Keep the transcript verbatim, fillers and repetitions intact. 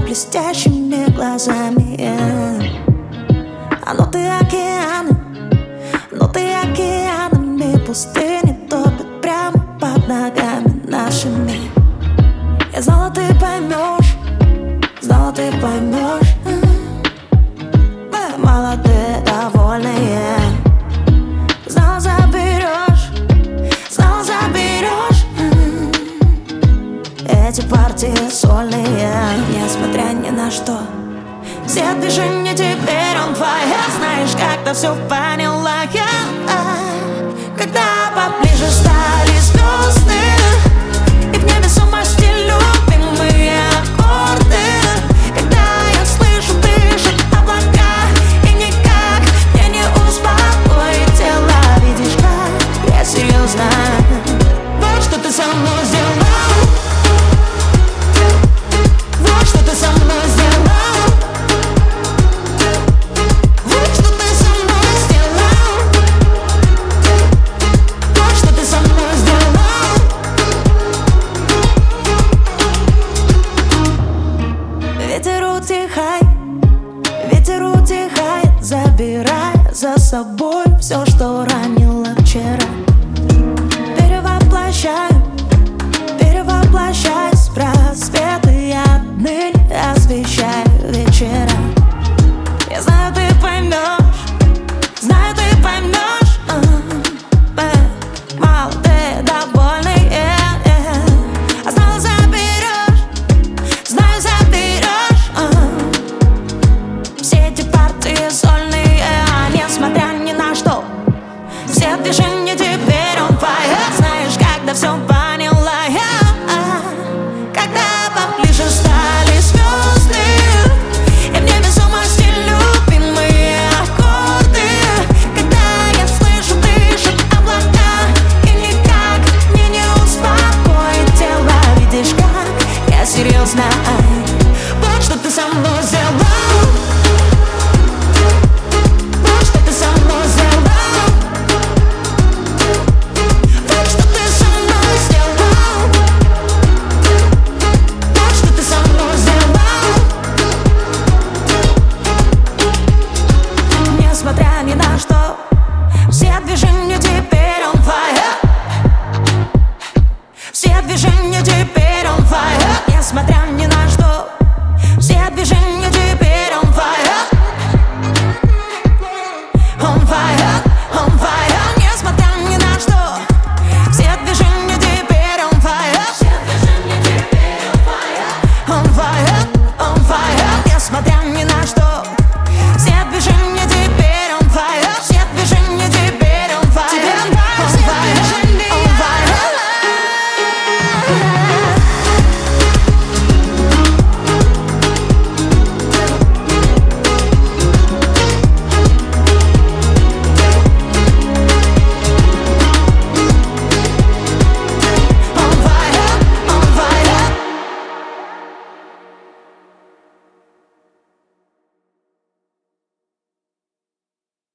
блестящими глазами. А ну ты океаны, ну ты океанами пустыни топят прямо под ногами нашими. Я знала, ты поймешь, знала, ты поймешь. Мы молодые, довольные. Знала, заберешь, знала, заберешь эти партии сольные. Несмотря ни на что, все движения теперь on fire. Знаешь, как-то все поняла я, когда поближе стали звезды, и в невесомости любимые аккорды. Когда я слышу, дышит облака, и никак мне не успокоить тело. Видишь, как я серьезно. Вот что ты со мной сделал, вот что ты со мной сделал, вот что ты со мной сделал, вот что ты со мной сделал. Ветер утихает, ветер утихает, забирая за собой все, что ранило вчера. Перевоплощаю, перевоплощаюсь в просветы, я отныне освещаю вечера. Я знаю, ты поймешь, знаю, ты поймешь. Молодые, довольные. А знала, заберешь, знаю, заберешь все эти партии сольные. Несмотря ни на что, все движения теперь on fire. Знаешь, когда все поняла я, когда поближе стали звезды, и в невесомости любимые аккорды. Когда я слышу, дышит облака, и никак мне не успокоить тело. Видишь, как я серьезно. Вот что ты со мной сделал, вот что ты со мной сделал, вот что ты со мной сделал, вот что ты со мной сделал. Несмотря ни на что, все движения теперь on fire. Все движения теперь on fire. Несмотря ни на что, все движения